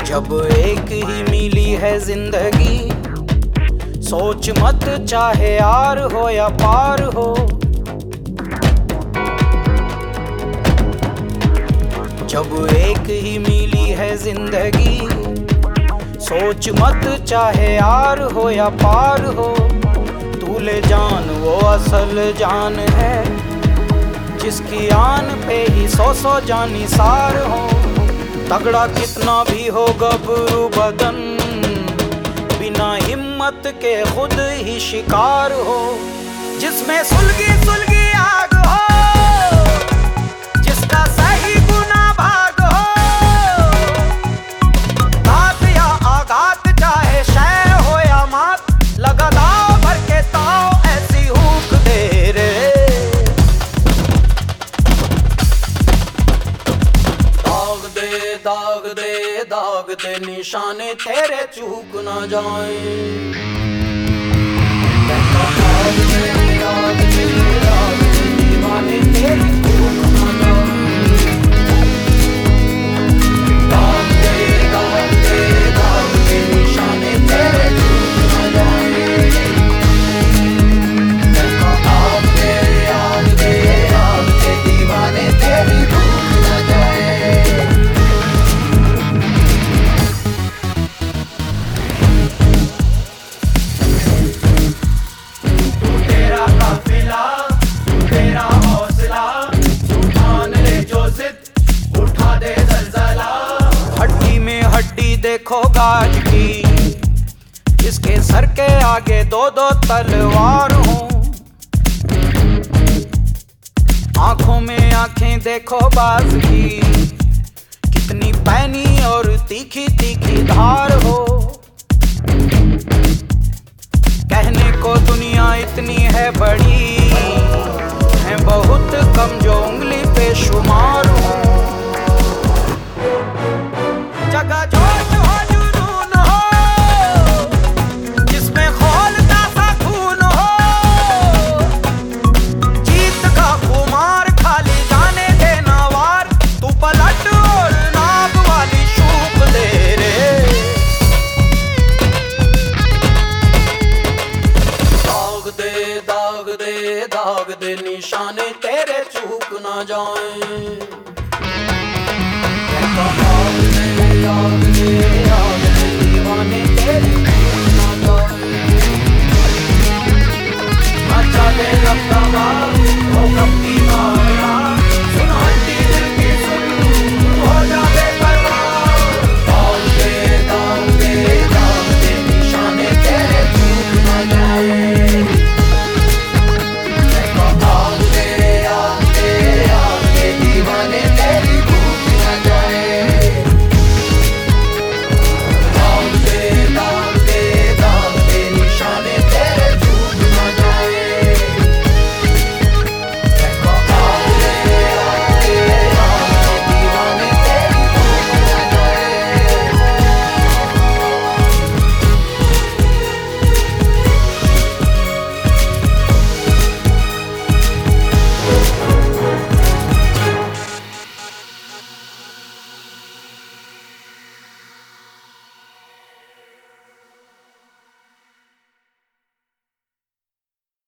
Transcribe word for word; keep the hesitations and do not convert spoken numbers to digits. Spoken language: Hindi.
जब एक ही मिली है जिंदगी, सोच मत चाहे यार हो या पार हो। जब एक ही मिली है जिंदगी, सोच मत चाहे यार हो या पार हो। तूले जान वो असल जान है, जिसकी आन पे ही सौ सौ जानी सार हो। तगड़ा कितना भी हो गबरू बदन, बिना हिम्मत के खुद ही शिकार हो। जिसमें सुलगी सुलगी आग हो, जिसका सही गुना भाग हो। घात या आघात चाहे शय हो या मात, लगा दाव भर के ताव ऐसी हुक दे रे। दाग दे दाग दे दाग दे, निशाने तेरे चूक ना जाए। दाग दे दाग दे दाग दे, दीवाने तेरी चूक ना जाए। दाग दे दाग दे दाग दे, निशाने तेरे चूक ना जाए। आग दे आग दे आग दे, दीवाने तेरी चूक ना जाए। देखो गाज की, इसके सर के आगे दो दो तलवार हो। आंखों में आंखें देखो बाज की, कितनी पैनी और तीखी तीखी धार हो। कहने को दुनिया इतनी है बड़ी, है बहुत कम जो उंगली पे शुमार हो। जगह जोश हो जुनून हो, जिसमें खौलता सा खून हो। जीत का खुमार खाली जाने देना वार, तू पलट और नाग वाली शूक दे रे। दाग दे दाग दे दाग दे, निशाने तेरे चूक ना जाए।